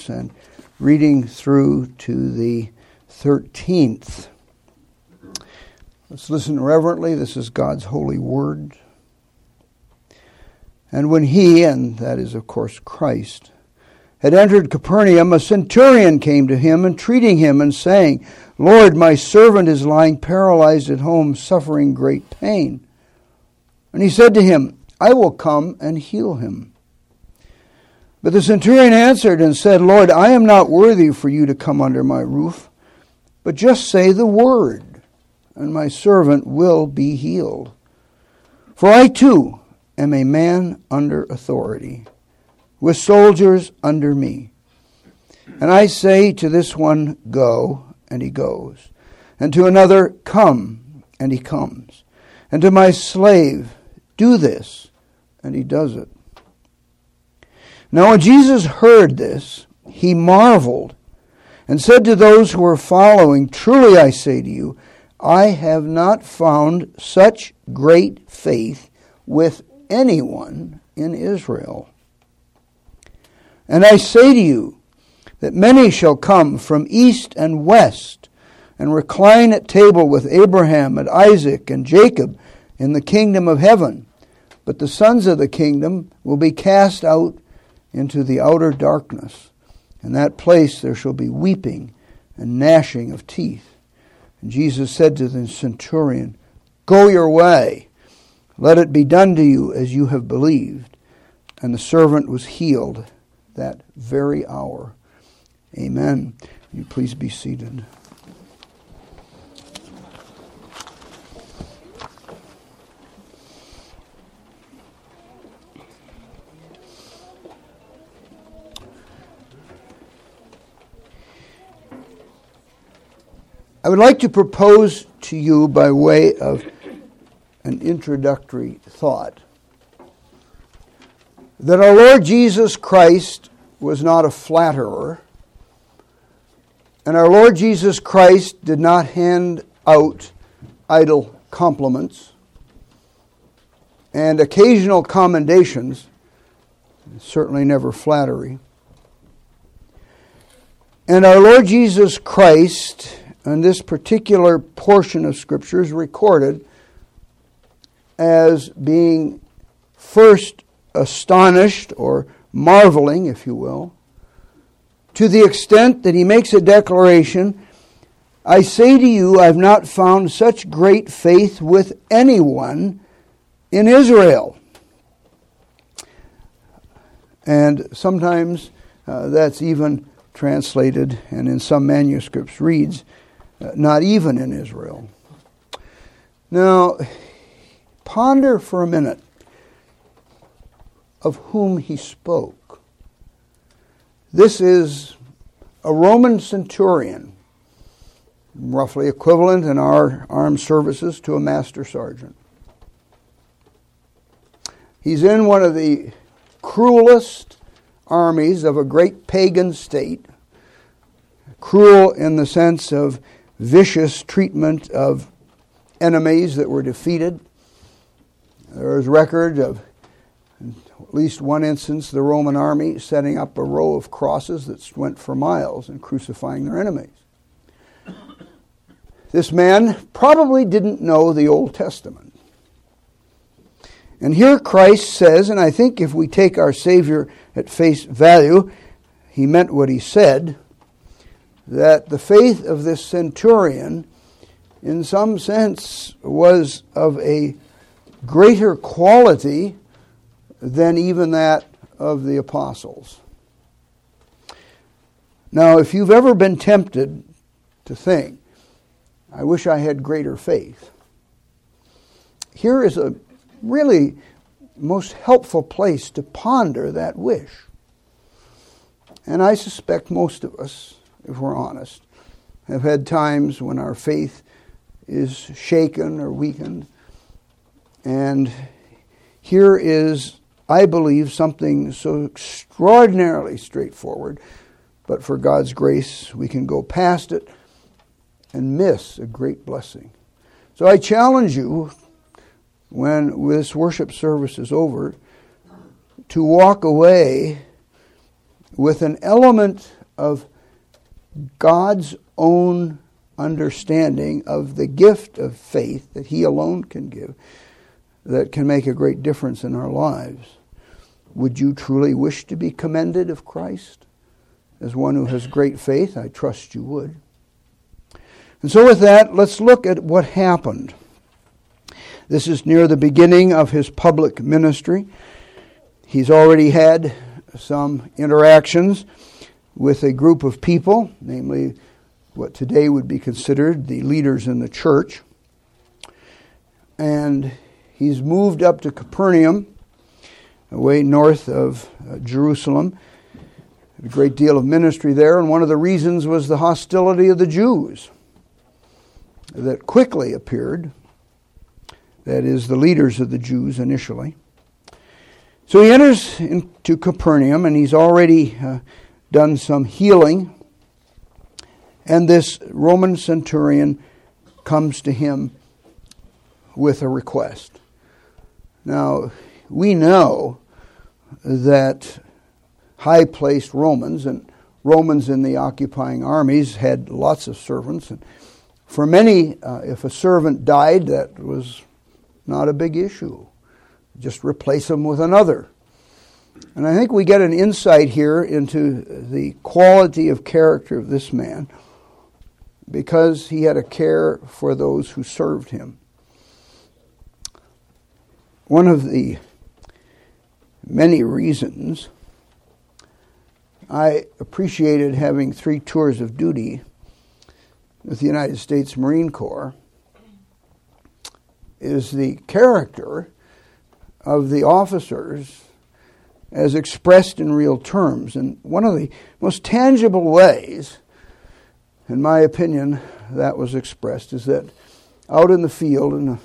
verse and reading through to the 13th. Let's listen reverently. This is God's holy word. And when he, and that is of course Christ, had entered Capernaum, a centurion came to him, entreating him and saying, Lord, my servant is lying paralyzed at home, suffering great pain. And he said to him, I will come and heal him. But the centurion answered and said, Lord, I am not worthy for you to come under my roof, but just say the word, and my servant will be healed. For I too am a man under authority, with soldiers under me. And I say to this one, go, and he goes. And to another, come, and he comes. And to my slave, do this, and he does it. Now when Jesus heard this, he marveled, and said to those who were following, truly I say to you, I have not found such great faith with anyone in Israel. And I say to you that many shall come from east and west and recline at table with Abraham and Isaac and Jacob in the kingdom of heaven. But the sons of the kingdom will be cast out into the outer darkness. In that place there shall be weeping and gnashing of teeth. And Jesus said to the centurion, go your way. Let it be done to you as you have believed. And the servant was healed that very hour. Amen. Will you please be seated? I would like to propose to you by way of an introductory thought that our Lord Jesus Christ was not a flatterer, and our Lord Jesus Christ did not hand out idle compliments and occasional commendations, certainly never flattery. And our Lord Jesus Christ, in this particular portion of Scripture, is recorded as being first astonished, or marveling, if you will, to the extent that he makes a declaration, I say to you, I've not found such great faith with anyone in Israel. And sometimes that's even translated, and in some manuscripts reads, not even in Israel. Now, ponder for a minute of whom he spoke. This is a Roman centurion, roughly equivalent in our armed services to a master sergeant. He's in one of the cruelest armies of a great pagan state, cruel in the sense of vicious treatment of enemies that were defeated. There is record of at least one instance, the Roman army setting up a row of crosses that went for miles and crucifying their enemies. This man probably didn't know the Old Testament. And here Christ says, and I think if we take our Savior at face value, he meant what he said, that the faith of this centurion, in some sense, was of a greater quality than even that of the apostles. Now, if you've ever been tempted to think, I wish I had greater faith, here is a really most helpful place to ponder that wish. And I suspect most of us, if we're honest, have had times when our faith is shaken or weakened. And here is, I believe, something so extraordinarily straightforward, but for God's grace, we can go past it and miss a great blessing. So I challenge you, when this worship service is over, to walk away with an element of God's own understanding of the gift of faith that He alone can give, that can make a great difference in our lives. Would you truly wish to be commended of Christ as one who has great faith? I trust you would. And so with that, let's look at what happened. This is near the beginning of his public ministry. He's already had some interactions with a group of people, namely what today would be considered the leaders in the church. And he's moved up to Capernaum, away north of Jerusalem. A great deal of ministry there, and one of the reasons was the hostility of the Jews that quickly appeared. That is, the leaders of the Jews initially. So he enters into Capernaum, and he's already done some healing. And this Roman centurion comes to him with a request. Now, we know that high-placed Romans, and Romans in the occupying armies had lots of servants. And for many, if a servant died, that was not a big issue. Just replace them with another. And I think we get an insight here into the quality of character of this man because he had a care for those who served him. One of the many reasons I appreciated having 3 tours of duty with the United States Marine Corps is the character of the officers as expressed in real terms. And one of the most tangible ways, in my opinion, that was expressed is that out in the field and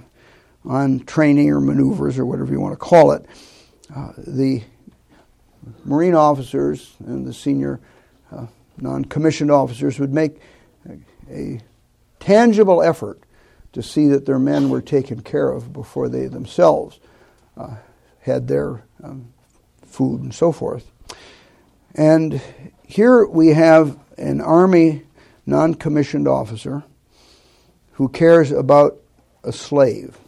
on training or maneuvers or whatever you want to call it, the Marine officers and the senior non-commissioned officers would make a tangible effort to see that their men were taken care of before they themselves had their food and so forth. And here we have an Army non-commissioned officer who cares about a slave.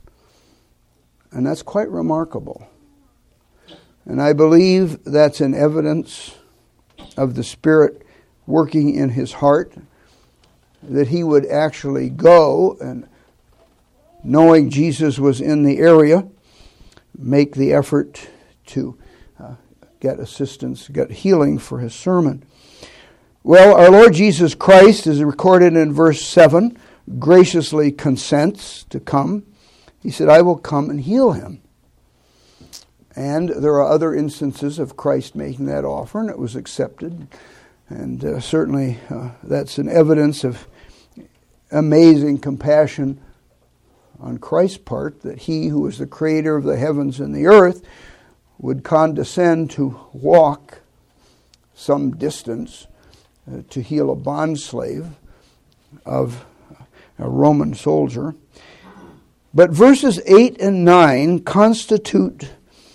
And that's quite remarkable. And I believe that's an evidence of the Spirit working in his heart, that he would actually go and, knowing Jesus was in the area, make the effort to get assistance, get healing for his sermon. Well, our Lord Jesus Christ, as recorded in verse 7, graciously consents to come. He said, I will come and heal him. And there are other instances of Christ making that offer, and it was accepted. And certainly that's an evidence of amazing compassion on Christ's part, that he who is the creator of the heavens and the earth would condescend to walk some distance to heal a bondslave of a Roman soldier. But verses 8 and 9 constitute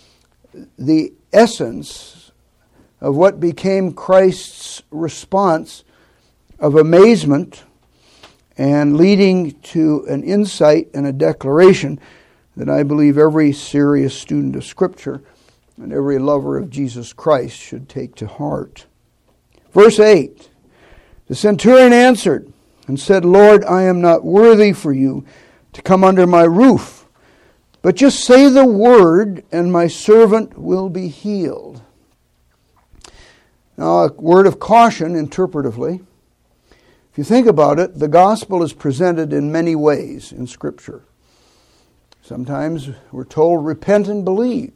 the essence of what became Christ's response of amazement and leading to an insight and a declaration that I believe every serious student of Scripture and every lover of Jesus Christ should take to heart. Verse 8, the centurion answered and said, Lord, I am not worthy for you to come under my roof, but just say the word and my servant will be healed. Now, a word of caution interpretively. If you think about it, the gospel is presented in many ways in Scripture. Sometimes we're told, repent and believe.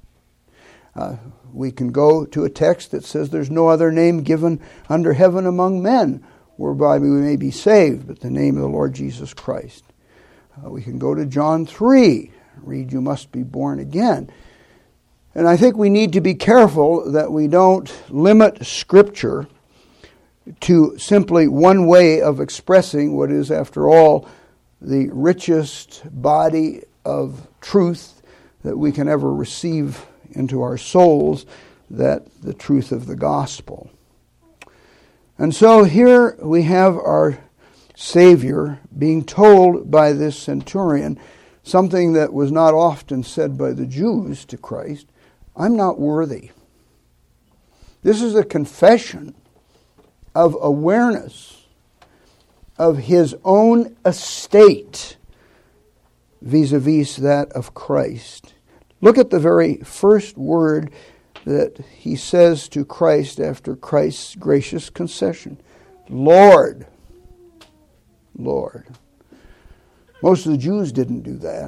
We can go to a text that says there's no other name given under heaven among men whereby we may be saved but the name of the Lord Jesus Christ. We can go to John 3, read, you must be born again. And I think we need to be careful that we don't limit Scripture to simply one way of expressing what is, after all, the richest body of truth that we can ever receive into our souls, the truth of the gospel. And so here we have our Savior being told by this centurion something that was not often said by the Jews to Christ: I'm not worthy. This is a confession of awareness of his own estate vis-a-vis that of Christ. Look at the very first word that he says to Christ after Christ's gracious concession: Lord. Lord. Most of the Jews didn't do that.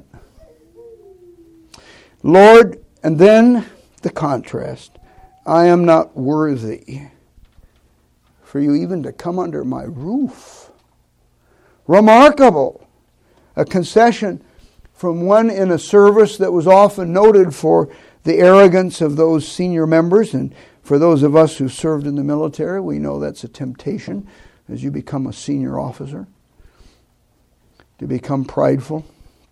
Lord, and then the contrast: I am not worthy for you even to come under my roof. Remarkable. A concession from one in a service that was often noted for the arrogance of those senior members. And for those of us who served in the military, we know that's a temptation as you become a senior officer, to become prideful.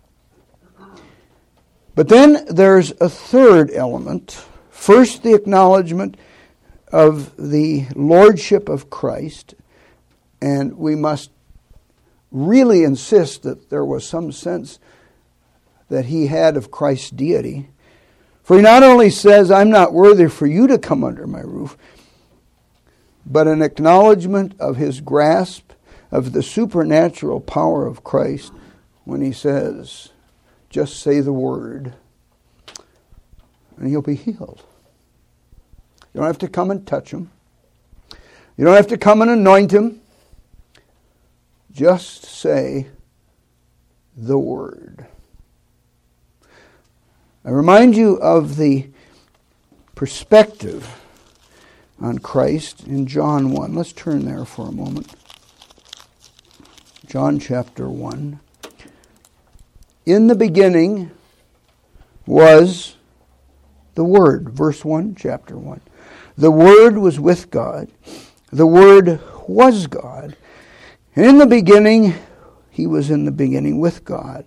But then there's a third element. First, the acknowledgement of the lordship of Christ, and we must really insist that there was some sense that he had of Christ's deity. For he not only says, I'm not worthy for you to come under my roof, but an acknowledgement of his grasp of the supernatural power of Christ when he says, just say the word and he'll be healed. You don't have to come and touch him. You don't have to come and anoint him. Just say the word. I remind you of the perspective on Christ in John 1. Let's turn there for a moment. John chapter 1. In the beginning was the Word. Verse 1, chapter 1. The Word was with God. The Word was God. And in the beginning, he was in the beginning with God.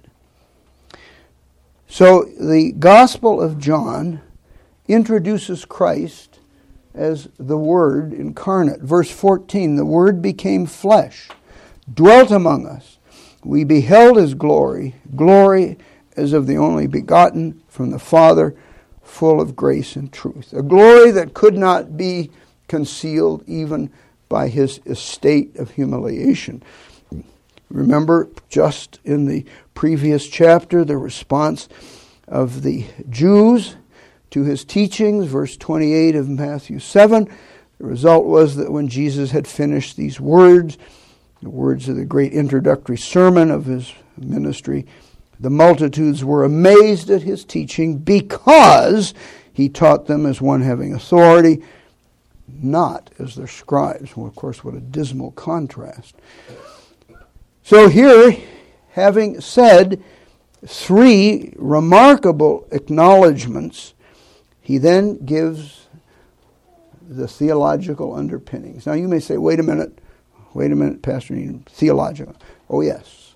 So the Gospel of John introduces Christ as the Word incarnate. Verse 14, the Word became flesh, dwelt among us. We beheld his glory, glory as of the only begotten from the Father, full of grace and truth. A glory that could not be concealed even by his estate of humiliation. Remember, just in the previous chapter, the response of the Jews to his teachings, verse 28 of Matthew 7. The result was that when Jesus had finished these words, the words of the great introductory sermon of his ministry, the multitudes were amazed at his teaching because he taught them as one having authority, not as their scribes. Well, of course, what a dismal contrast. So here, having said three remarkable acknowledgments, he then gives the theological underpinnings. Now you may say, wait a minute, Pastor Needham, theological. Oh yes,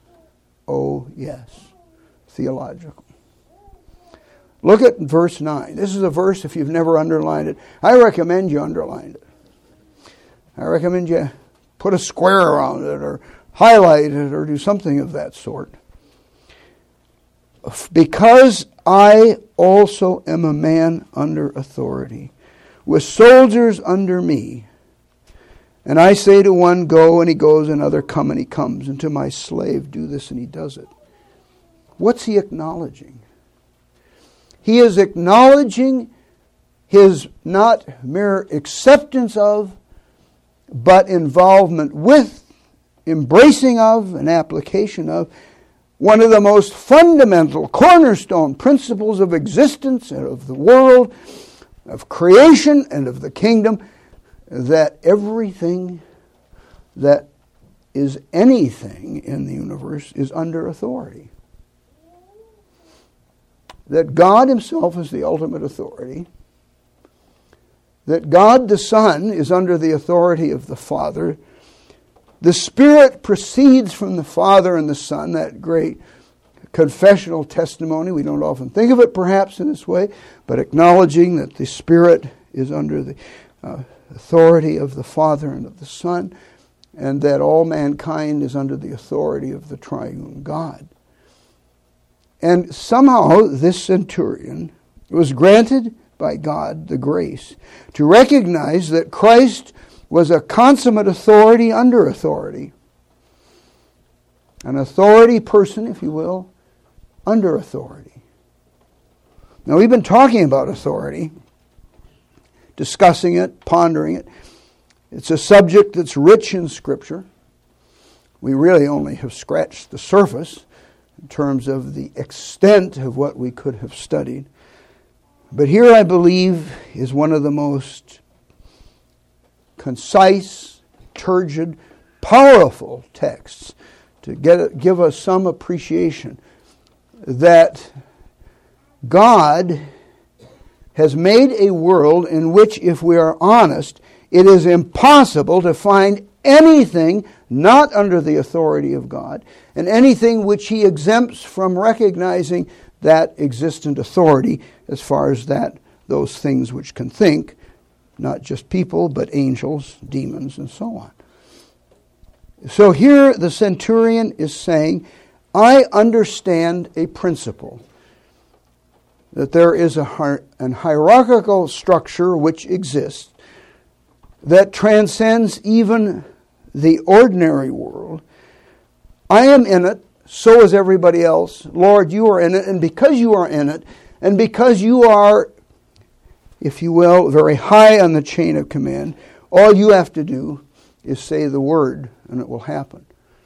theological. Look at verse 9. This is a verse, if you've never underlined it, I recommend you underline it. I recommend you put a square around it or highlight it or do something of that sort. Because I also am a man under authority, with soldiers under me. And I say to one, go, and he goes, and another, come, and he comes. And to my slave, do this, and he does it. What's he acknowledging? He is acknowledging his not mere acceptance of, but involvement with, embracing of, and application of one of the most fundamental cornerstone principles of existence and of the world, of creation and of the kingdom, that everything that is anything in the universe is under authority. That God himself is the ultimate authority. That God the Son is under the authority of the Father. The Spirit proceeds from the Father and the Son, that great confessional testimony. We don't often think of it perhaps in this way, but acknowledging that the Spirit is under the authority of the Father and of the Son, and that all mankind is under the authority of the triune God. And somehow this centurion was granted by God the grace to recognize that Christ was a consummate authority under authority. An authority person, if you will, under authority. Now, we've been talking about authority, discussing it, pondering it. It's a subject that's rich in Scripture. We really only have scratched the surface in terms of the extent of what we could have studied. But here, I believe, is one of the most concise, turgid, powerful texts to give us some appreciation that God has made a world in which, if we are honest, it is impossible to find anything not under the authority of God, and anything which He exempts from recognizing that existent authority as far as those things which can think, not just people, but angels, demons, and so on. So here the centurion is saying, I understand a principle, that there is an hierarchical structure which exists that transcends even the ordinary world. I am in it, so is everybody else. Lord, you are in it, and because you are in it, and because you are, if you will, very high on the chain of command, all you have to do is say the word, and it will happen.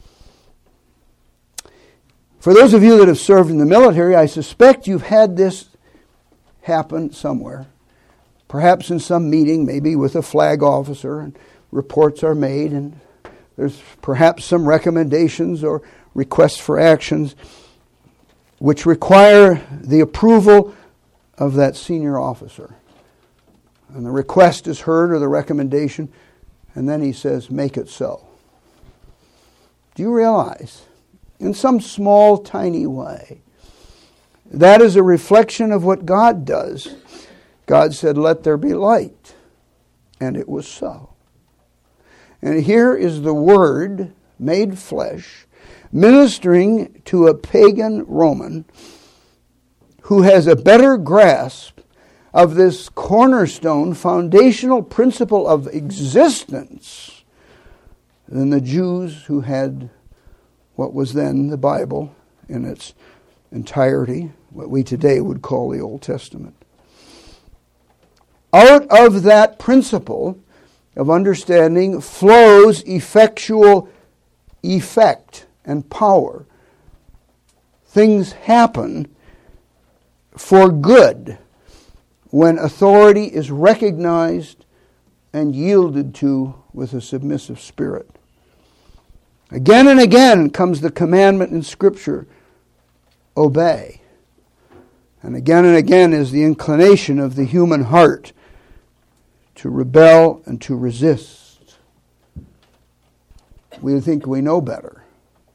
For those of you that have served in the military, I suspect you've had this happen somewhere. Perhaps in some meeting, maybe with a flag officer, and reports are made, and there's perhaps some recommendations or requests for actions which require the approval of that senior officer. And the request is heard, or the recommendation, and then he says, make it so. Do you realize, in some small, tiny way, that is a reflection of what God does? God said, let there be light. And it was so. And here is the Word made flesh, ministering to a pagan Roman who has a better grasp of this cornerstone, foundational principle of existence than the Jews who had what was then the Bible in its entirety, what we today would call the Old Testament. Out of that principle of understanding flows effectual effect and power. Things happen for good when authority is recognized and yielded to with a submissive spirit. Again and again comes the commandment in Scripture, obey. And again is the inclination of the human heart to rebel and to resist. We think we know better.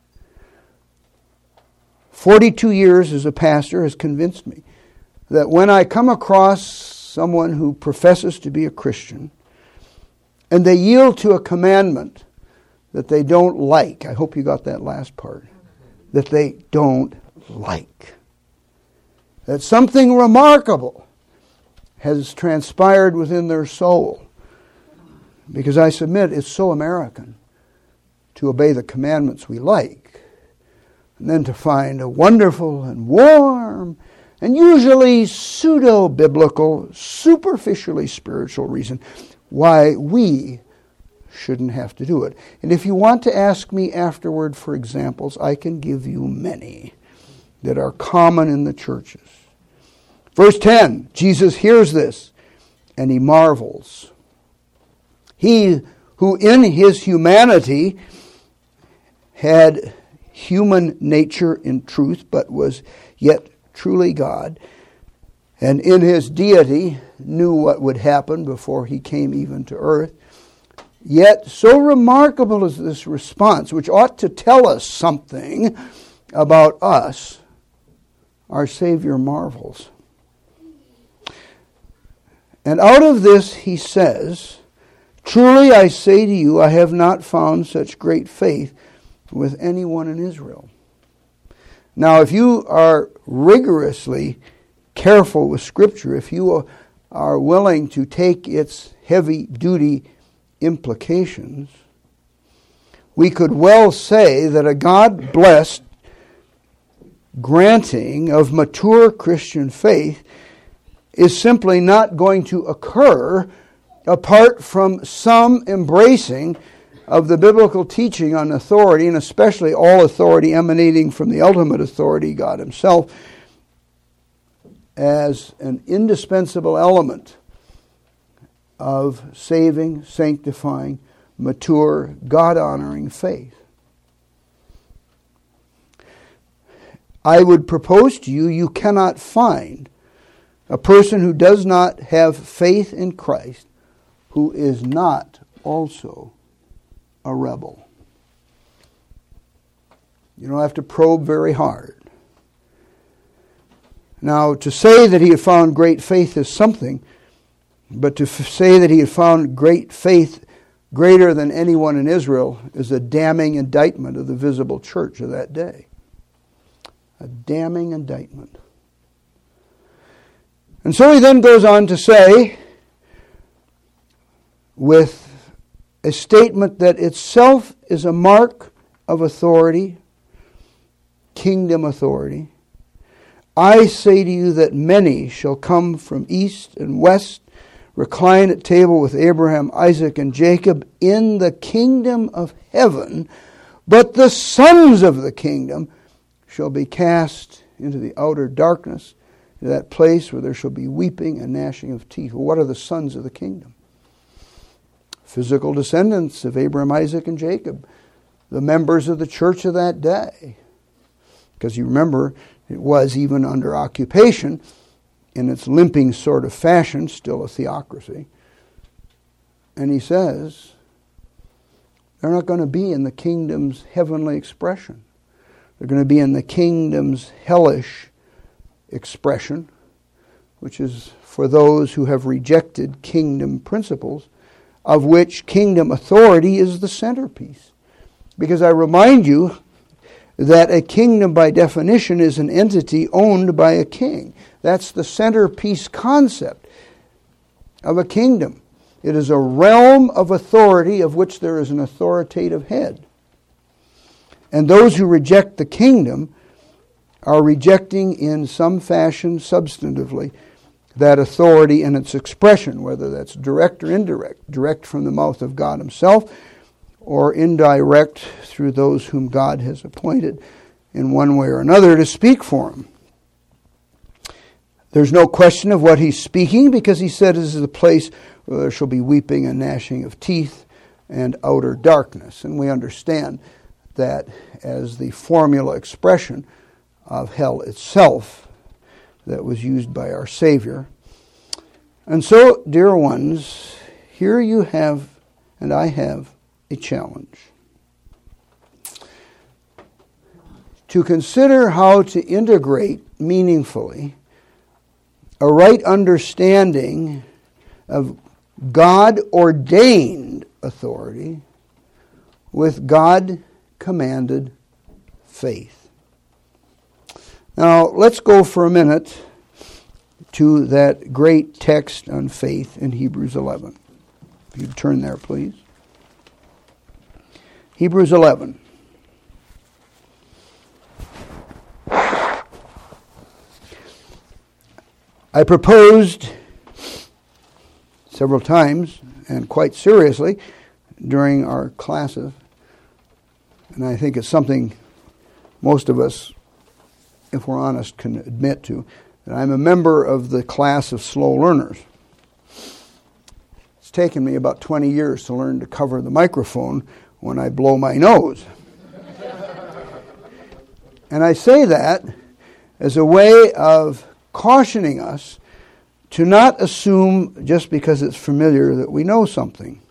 42 years as a pastor has convinced me that when I come across someone who professes to be a Christian and they yield to a commandment that they don't like, I hope you got that last part, that they don't like, that something remarkable has transpired within their soul. Because I submit it's so American to obey the commandments we like, and then to find a wonderful and warm and usually pseudo-biblical, superficially spiritual reason why we shouldn't have to do it. And if you want to ask me afterward for examples, I can give you many that are common in the churches. Verse 10, Jesus hears this, and he marvels. He who in his humanity had human nature in truth, but was yet truly God, and in his deity knew what would happen before he came even to earth. Yet so remarkable is this response, which ought to tell us something about us, our Savior marvels. And out of this he says, truly I say to you, I have not found such great faith with anyone in Israel. Now, if you are rigorously careful with Scripture, if you are willing to take its heavy-duty implications, we could well say that a God-blessed granting of mature Christian faith is simply not going to occur apart from some embracing of the biblical teaching on authority, and especially all authority emanating from the ultimate authority, God Himself, as an indispensable element of saving, sanctifying, mature, God-honoring faith. I would propose to you, you cannot find a person who does not have faith in Christ who is not also a rebel. You don't have to probe very hard. Now, to say that he had found great faith is something, but to say that he had found great faith greater than anyone in Israel is a damning indictment of the visible church of that day. A damning indictment. And so he then goes on to say, with a statement that itself is a mark of authority, kingdom authority, I say to you that many shall come from east and west, recline at table with Abraham, Isaac, and Jacob in the kingdom of heaven, but the sons of the kingdom shall be cast into the outer darkness, to that place where there shall be weeping and gnashing of teeth. Well, what are the sons of the kingdom? Physical descendants of Abraham, Isaac, and Jacob, the members of the church of that day. Because you remember, it was even under occupation, in its limping sort of fashion, still a theocracy. And he says, they're not going to be in the kingdom's heavenly expression. They're going to be in the kingdom's hellish expression, which is for those who have rejected kingdom principles, of which kingdom authority is the centerpiece. Because I remind you that a kingdom by definition is an entity owned by a king. That's the centerpiece concept of a kingdom. It is a realm of authority of which there is an authoritative head. And those who reject the kingdom are rejecting in some fashion, substantively, that authority in its expression, whether that's direct or indirect, direct from the mouth of God Himself, or indirect through those whom God has appointed in one way or another to speak for Him. There's no question of what He's speaking, because He said this is a place where there shall be weeping and gnashing of teeth and outer darkness. And we understand that as the formula expression of hell itself that was used by our Savior. And so, dear ones, here you have, and I have, a challenge. To consider how to integrate meaningfully a right understanding of God-ordained authority with God-commanded faith. Now, let's go for a minute to that great text on faith in Hebrews 11. If you'd turn there, please. Hebrews 11. I proposed several times, and quite seriously, during our classes, and I think it's something most of us, if we're honest, can admit to, that I'm a member of the class of slow learners. It's taken me about 20 years to learn to cover the microphone when I blow my nose. And I say that as a way of cautioning us to not assume just because it's familiar that we know something.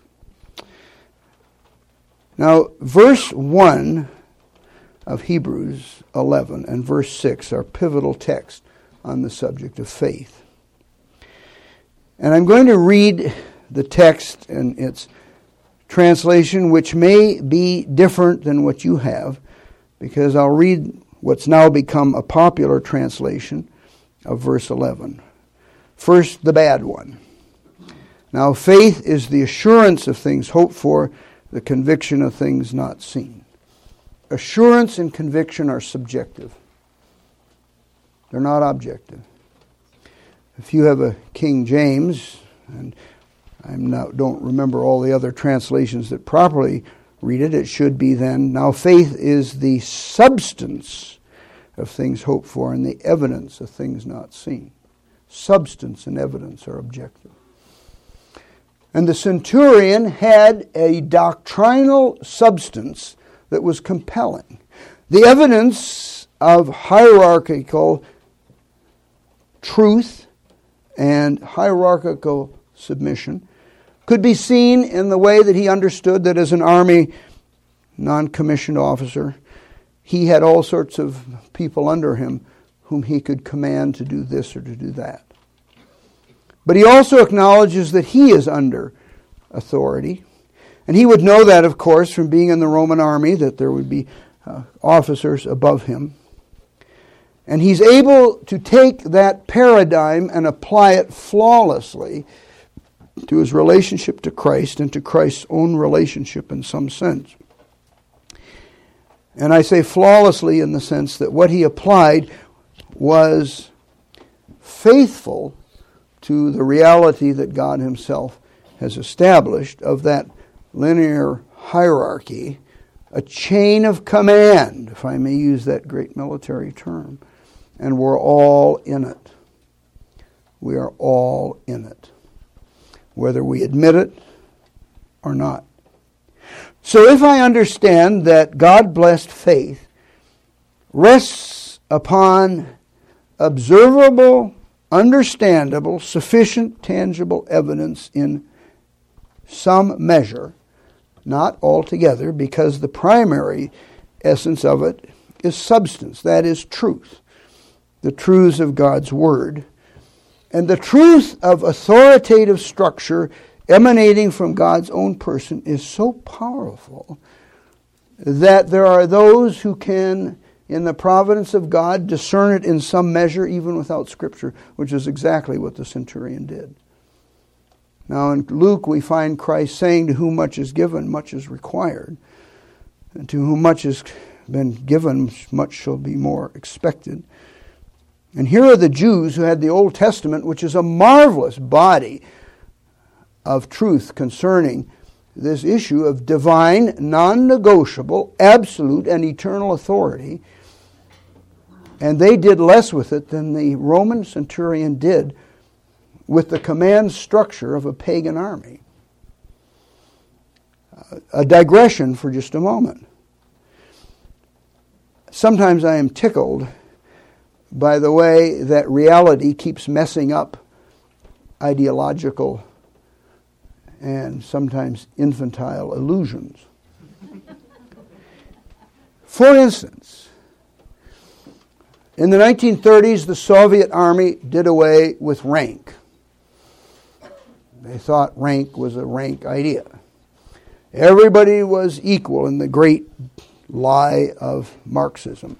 Now, verse 1 of Hebrews 11 and verse 6 are pivotal texts on the subject of faith. And I'm going to read the text and its translation, which may be different than what you have, because I'll read what's now become a popular translation of verse 11. First, the bad one. Now, faith is the assurance of things hoped for, the conviction of things not seen. Assurance and conviction are subjective. They're not objective. If you have a King James, and I don't remember all the other translations that properly read it, it should be then, now faith is the substance of things hoped for and the evidence of things not seen. Substance and evidence are objective. And the centurion had a doctrinal substance that was compelling. The evidence of hierarchical truth and hierarchical submission could be seen in the way that he understood that as an army non-commissioned officer, he had all sorts of people under him whom he could command to do this or to do that. But he also acknowledges that he is under authority. And he would know that, of course, from being in the Roman army, that there would be officers above him. And he's able to take that paradigm and apply it flawlessly to his relationship to Christ and to Christ's own relationship in some sense. And I say flawlessly in the sense that what he applied was faithful to the reality that God himself has established of that linear hierarchy, a chain of command, if I may use that great military term. And we're all in it. We are all in it, whether we admit it or not. So if I understand that God-blessed faith rests upon observable, understandable, sufficient, tangible evidence in some measure, not altogether, because the primary essence of it is substance, that is truth, the truths of God's Word, and the truth of authoritative structure emanating from God's own person is so powerful that there are those who can, in the providence of God, discern it in some measure even without Scripture, which is exactly what the centurion did. Now in Luke we find Christ saying, to whom much is given, much is required. And to whom much has been given, much shall be more expected. And here are the Jews who had the Old Testament, which is a marvelous body of truth concerning this issue of divine, non-negotiable, absolute, and eternal authority. And they did less with it than the Roman centurion did with the command structure of a pagan army. A digression for just a moment. Sometimes I am tickled by the way that reality keeps messing up ideological and sometimes infantile illusions. For instance, in the 1930s, the Soviet army did away with rank. They thought rank was a rank idea. Everybody was equal in the great lie of Marxism.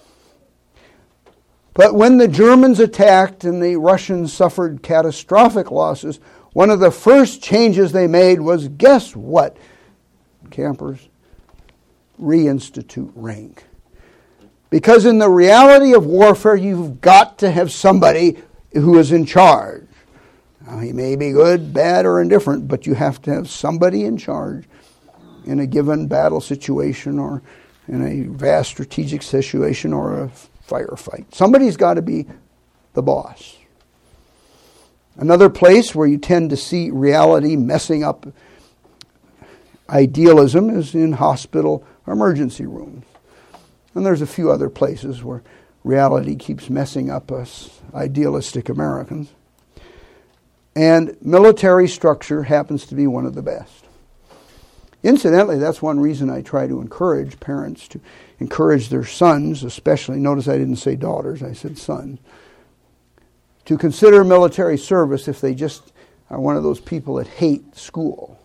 But when the Germans attacked and the Russians suffered catastrophic losses, one of the first changes they made was, guess what, campers? Reinstitute rank. Because in the reality of warfare, you've got to have somebody who is in charge. Now, he may be good, bad, or indifferent, but you have to have somebody in charge in a given battle situation or in a vast strategic situation or a firefight. Somebody's got to be the boss. Another place where you tend to see reality messing up idealism is in hospital emergency rooms. And there's a few other places where reality keeps messing up us idealistic Americans. And military structure happens to be one of the best. Incidentally, that's one reason I try to encourage parents to encourage their sons, especially, notice I didn't say daughters, I said sons, to consider military service if they just are one of those people that hate school.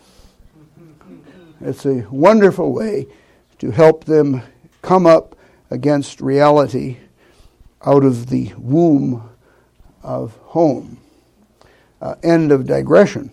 It's a wonderful way to help them come up against reality out of the womb of home. End of digression.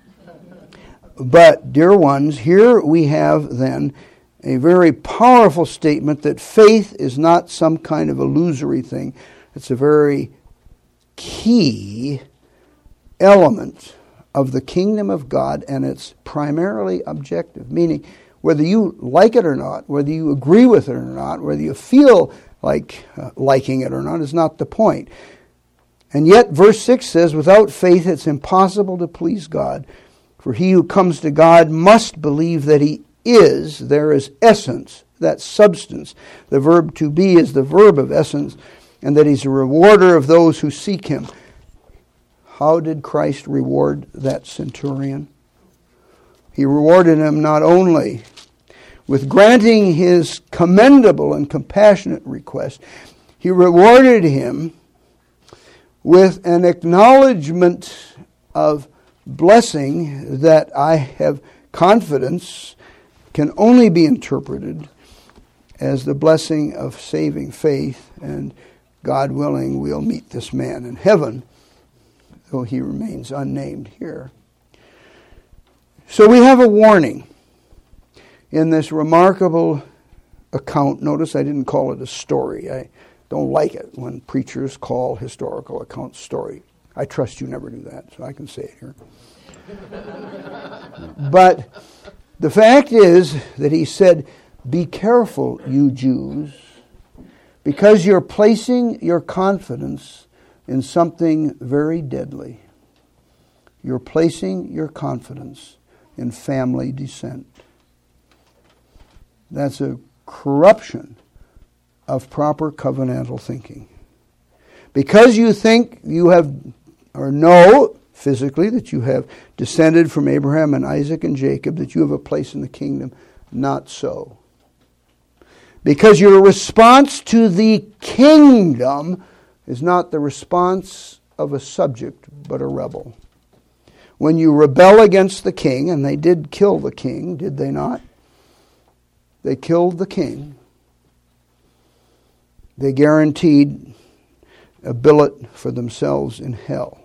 But, dear ones, here we have then a very powerful statement that faith is not some kind of illusory thing. It's a very key element of the kingdom of God, and it's primarily objective, meaning whether you like it or not, whether you agree with it or not, whether you feel like liking it or not is not the point. And yet, verse 6 says, without faith it's impossible to please God, for he who comes to God must believe that he is, there is essence, that substance. The verb to be is the verb of essence, and that he's a rewarder of those who seek him. How did Christ reward that centurion? He rewarded him not only with granting his commendable and compassionate request, he rewarded him with an acknowledgement of blessing that I have confidence can only be interpreted as the blessing of saving faith, and God willing, we'll meet this man in heaven, though he remains unnamed here. So we have a warning in this remarkable account. Notice I didn't call it a story. I don't like it when preachers call historical accounts story. I trust you never do that, so I can say it here. But the fact is that he said, be careful, you Jews, because you're placing your confidence in something very deadly. You're placing your confidence in family descent. That's a corruption of proper covenantal thinking. Because you think you have, or know physically that you have descended from Abraham and Isaac and Jacob, that you have a place in the kingdom, not so. Because your response to the kingdom is not the response of a subject, but a rebel. When you rebel against the king, and they did kill the king, did they not? They killed the king. They guaranteed a billet for themselves in hell.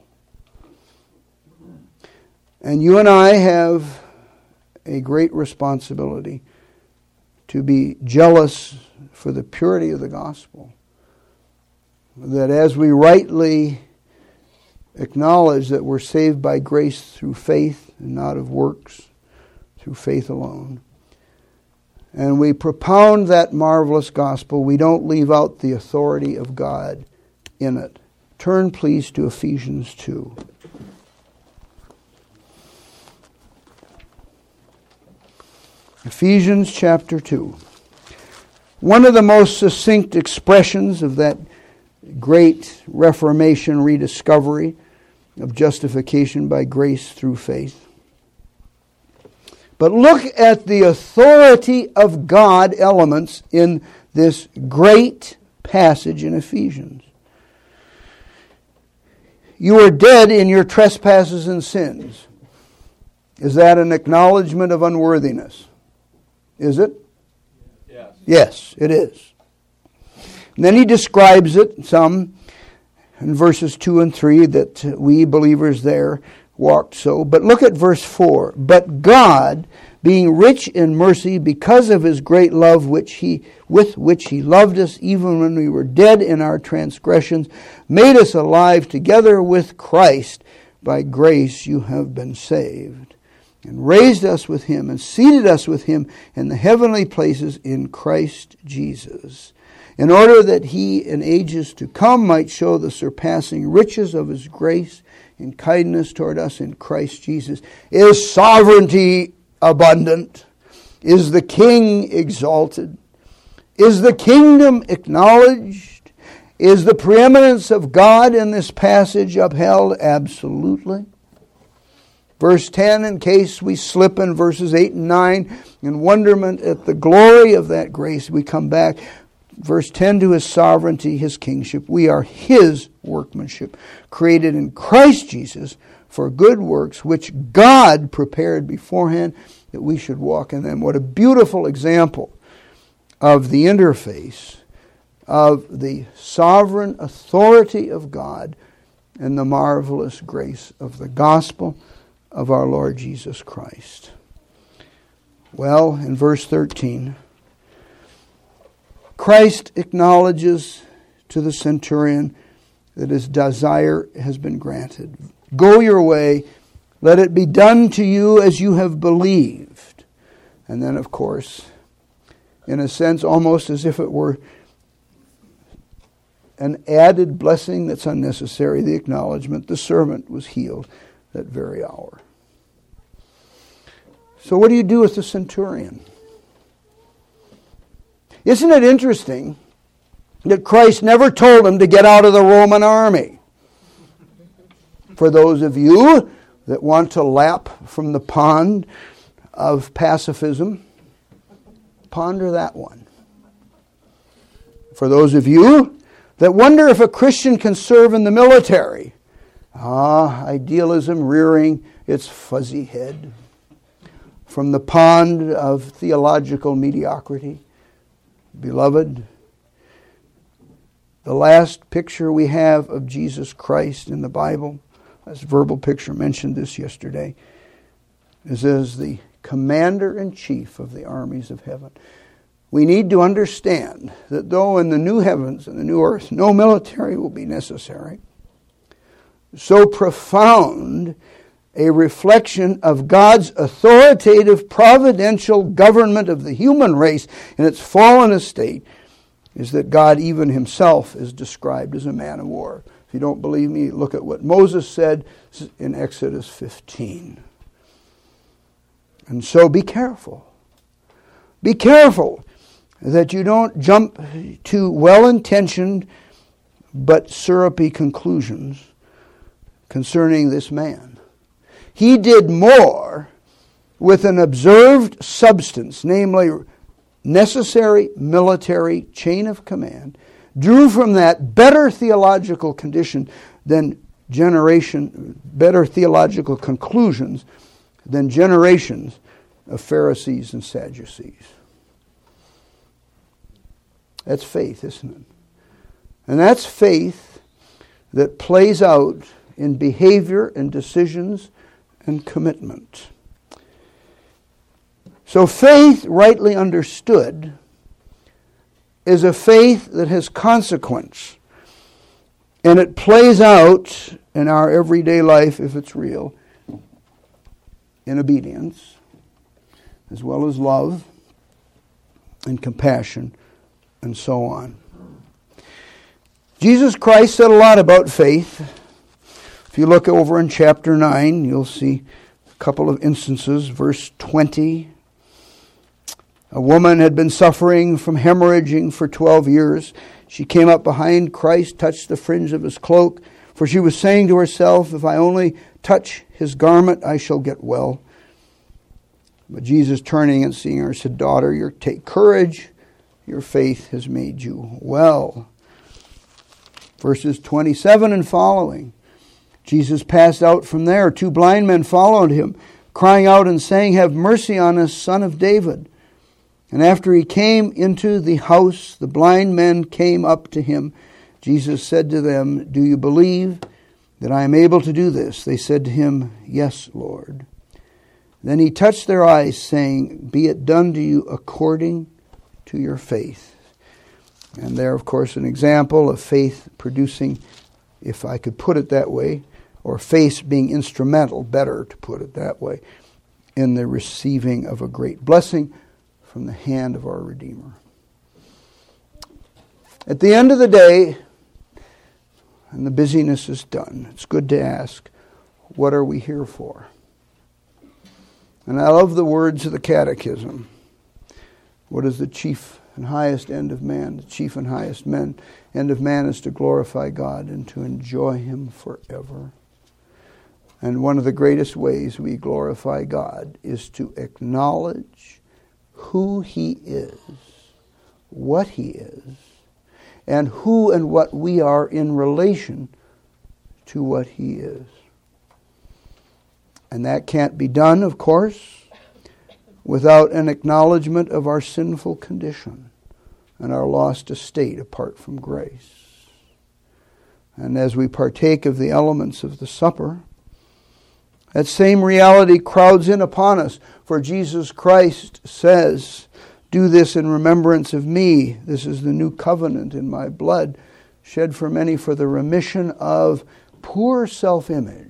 And you and I have a great responsibility to be jealous for the purity of the gospel. That as we rightly acknowledge that we're saved by grace through faith and not of works, through faith alone, and we propound that marvelous gospel, we don't leave out the authority of God in it. Turn, please, to Ephesians 2. Ephesians chapter 2. One of the most succinct expressions of that great Reformation rediscovery of justification by grace through faith. But look at the authority of God elements in this great passage in Ephesians. You are dead in your trespasses and sins. Is that an acknowledgement of unworthiness? Is it? Yes. Yes, it is. And then he describes it some in verses 2 and 3 that we believers there walked so. But look at verse 4. But God, being rich in mercy because of his great love with which he loved us, even when we were dead in our transgressions, made us alive together with Christ. By grace you have been saved. And raised us with him and seated us with him in the heavenly places in Christ Jesus, in order that he in ages to come might show the surpassing riches of his grace in kindness toward us in Christ Jesus. Is sovereignty abundant? Is the king exalted? Is the kingdom acknowledged? Is the preeminence of God in this passage upheld? Absolutely. Verse 10, in case we slip in verses 8 and 9, in wonderment at the glory of that grace, we come back. Verse 10, to his sovereignty, his kingship. We are his workmanship, created in Christ Jesus for good works, which God prepared beforehand that we should walk in them. What a beautiful example of the interface of the sovereign authority of God and the marvelous grace of the gospel of our Lord Jesus Christ. Well, in verse 13, Christ acknowledges to the centurion that his desire has been granted. Go your way, let it be done to you as you have believed. And then, of course, in a sense, almost as if it were an added blessing that's unnecessary, the acknowledgement, the servant was healed that very hour. So what do you do with the centurion? Isn't it interesting that Christ never told him to get out of the Roman army? For those of you that want to lap from the pond of pacifism, ponder that one. For those of you that wonder if a Christian can serve in the military, idealism rearing its fuzzy head from the pond of theological mediocrity. Beloved, the last picture we have of Jesus Christ in the Bible, this verbal picture mentioned this yesterday, is as the commander-in-chief of the armies of heaven. We need to understand that though in the new heavens and the new earth no military will be necessary, so profound a reflection of God's authoritative providential government of the human race in its fallen estate is that God even himself is described as a man of war. If you don't believe me, look at what Moses said in Exodus 15. And so be careful. Be careful that you don't jump to well-intentioned but syrupy conclusions concerning this man. He did more with an observed substance, namely necessary military chain of command, drew from that better theological condition than better theological conclusions than generations of Pharisees and Sadducees. That's faith, isn't it? And that's faith that plays out in behavior and decisions and commitment. So faith, rightly understood, is a faith that has consequence. And it plays out in our everyday life, if it's real, in obedience, as well as love and compassion, and so on. Jesus Christ said a lot about faith. If you look over in chapter 9, you'll see a couple of instances. Verse 20, a woman had been suffering from hemorrhaging for 12 years. She came up behind Christ, touched the fringe of his cloak, for she was saying to herself, if I only touch his garment, I shall get well. But Jesus, turning and seeing her, said, Daughter, take courage. Your faith has made you well. Verses 27 and following. Jesus passed out from there. 2 blind men followed him, crying out and saying, Have mercy on us, Son of David. And after he came into the house, the blind men came up to him. Jesus said to them, Do you believe that I am able to do this? They said to him, Yes, Lord. Then he touched their eyes, saying, Be it done to you according to your faith. And there, of course, an example of faith producing, if I could put it that way, or faith being instrumental, better to put it that way, in the receiving of a great blessing from the hand of our Redeemer. At the end of the day, and the busyness is done, it's good to ask, what are we here for? And I love the words of the Catechism. What is the chief and highest end of man? The chief and highest end of man is to glorify God and to enjoy him forever. And one of the greatest ways we glorify God is to acknowledge who he is, what he is, and who and what we are in relation to what he is. And that can't be done, of course, without an acknowledgement of our sinful condition and our lost estate apart from grace. And as we partake of the elements of the supper, that same reality crowds in upon us. For Jesus Christ says, "Do this in remembrance of me. This is the new covenant in my blood, shed for many for the remission of," poor self-image,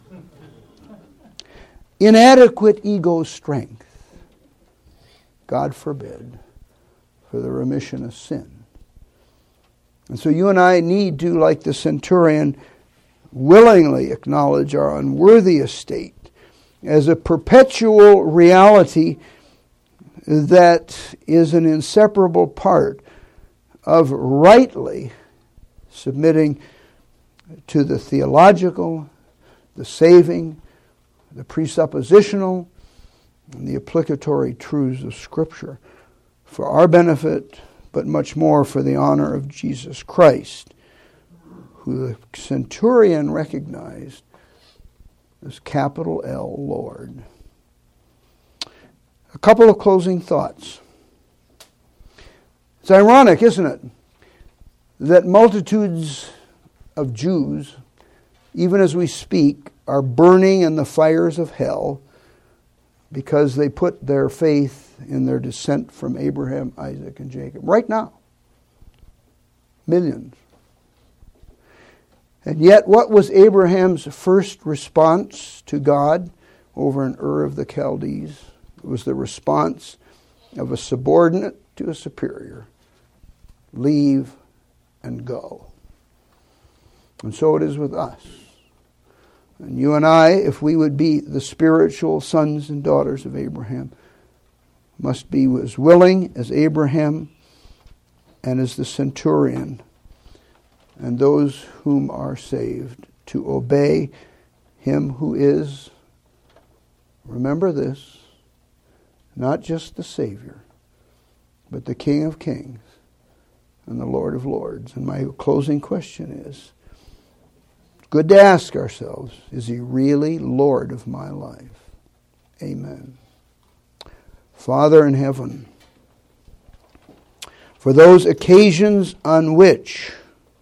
inadequate ego strength, God forbid, for the remission of sin. And so you and I need to, like the centurion, willingly acknowledge our unworthy estate as a perpetual reality that is an inseparable part of rightly submitting to the theological, the saving, the presuppositional, and the applicatory truths of Scripture for our benefit, but much more for the honor of Jesus Christ, who the centurion recognized as capital L, Lord. A couple of closing thoughts. It's ironic, isn't it, that multitudes of Jews, even as we speak, are burning in the fires of hell because they put their faith in their descent from Abraham, Isaac, and Jacob. Right now. Millions. And yet, what was Abraham's first response to God over in Ur of the Chaldees? It was the response of a subordinate to a superior. Leave and go. And so it is with us. And you and I, if we would be the spiritual sons and daughters of Abraham, must be as willing as Abraham and as the centurion and those whom are saved to obey him who is, remember this, not just the Savior, but the King of Kings and the Lord of Lords. And my closing question is, good to ask ourselves, is he really Lord of my life? Amen. Father in heaven, for those occasions on which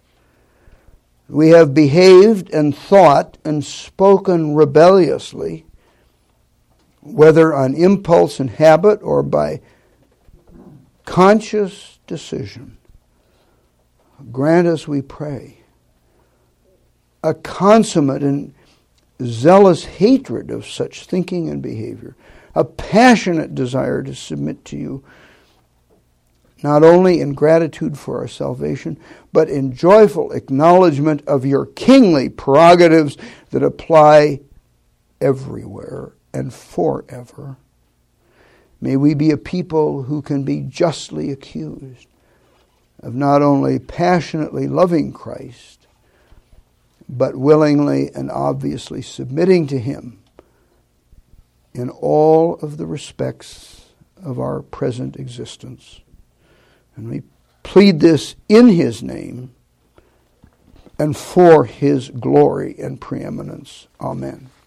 we have behaved and thought and spoken rebelliously, whether on impulse and habit or by conscious decision, grant us, we pray, a consummate and zealous hatred of such thinking and behavior, a passionate desire to submit to you, not only in gratitude for our salvation, but in joyful acknowledgement of your kingly prerogatives that apply everywhere and forever. May we be a people who can be justly accused of not only passionately loving Christ, but willingly and obviously submitting to him in all of the respects of our present existence. And we plead this in his name and for his glory and preeminence. Amen.